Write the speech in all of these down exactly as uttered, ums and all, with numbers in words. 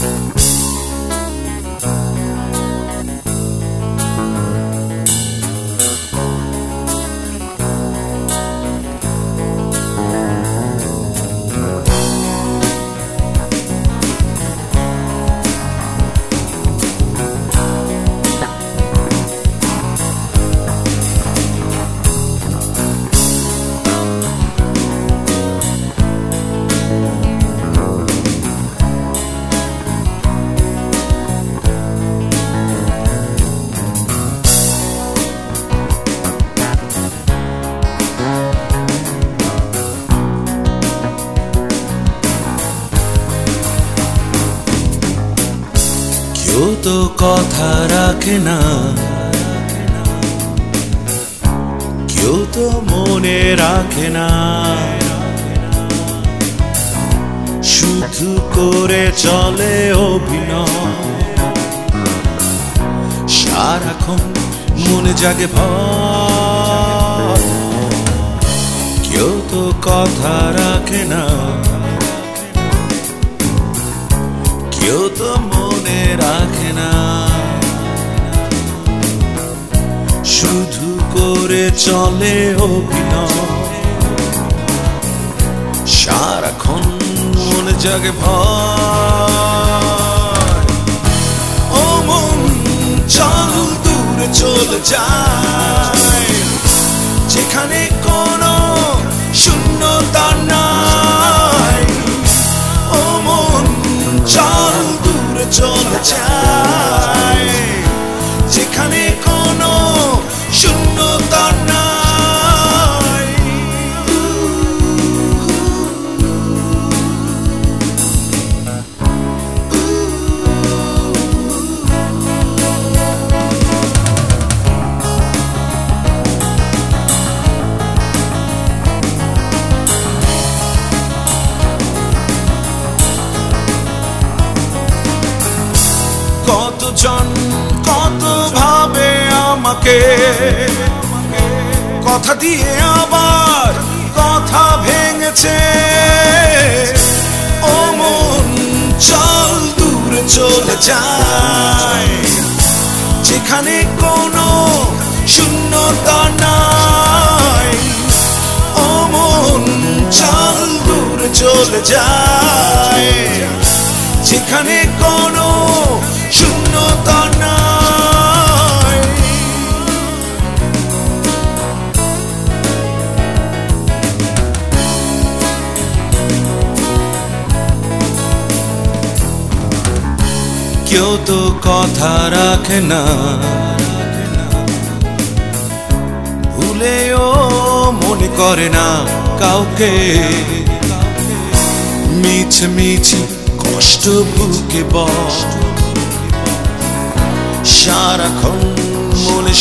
কেউ তো কথা রাখে না, কেউ তো মনে রাখে না, শুধু করে চলে অভিনয়। সারাক্ষণ মনে জাগে ভয়, কেউ তো কথা রাখে না, কেউ তো মনে রাখে না, শুধু করে চলে অভিনয়। সারাক্ষণ মনে জাগে ভয়, ও মন চল দূরে চলে যায়, যেখানে কোনো শূন্যতা নাই। ও মন চল দূরে চলে যায়, যেখানে কোনো শূন্যতা নাই। কতজন কত ভাবে আমাকে, কথা দিয়ে আবার কথা ভেঙেছে। ও মন চল দূরে চলে যায়, যেখানে কোনো শূন্যতা নাই। ও মন চল দূরে চলে যায়, যেখানে কোনো শূন্যতা নাই। কেউ তো কথা রাখে না, ভুলেও মনে করে না কাউকে। মিছে মিছে কষ্ট বুকে বয়, সারাক্ষণ মনে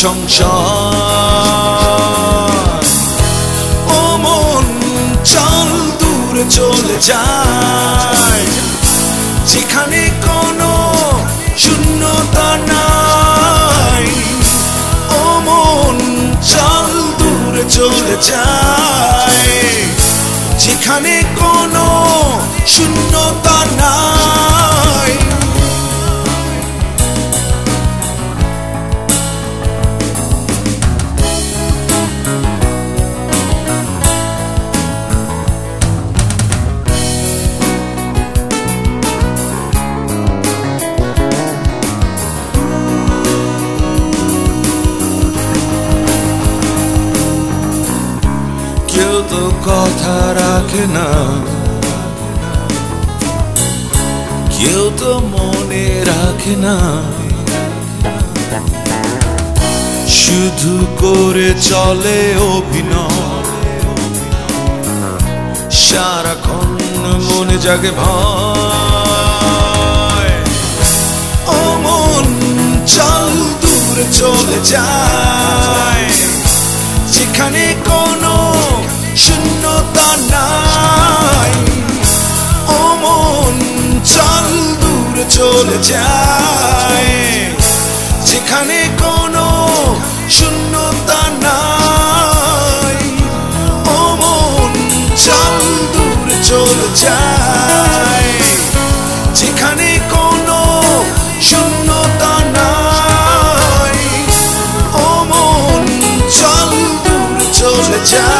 সংশয়। ও মন চল দূরে চলে যায়, যেখানে কোনো শূন্যতা নাই। ও মন চল দূরে চলে যায়, যেখানে কোনো শূন্যতা নাই। কেউ তো কথা রাখে না, কেউ তো মনে রাখে না, শুধু করে চলে অভিনয়। সারাক্ষণ মনে জাগে ভয়, ও মন চল দূরে চলে যায়, যেখানে কোনো শূন্যতা নাই। ও মন চল দূরে চলে যায়, যেখানে কোনো শূন্যতা নাই। ও মন চল দূরে চলে যায়, যেখানে কোনো যায়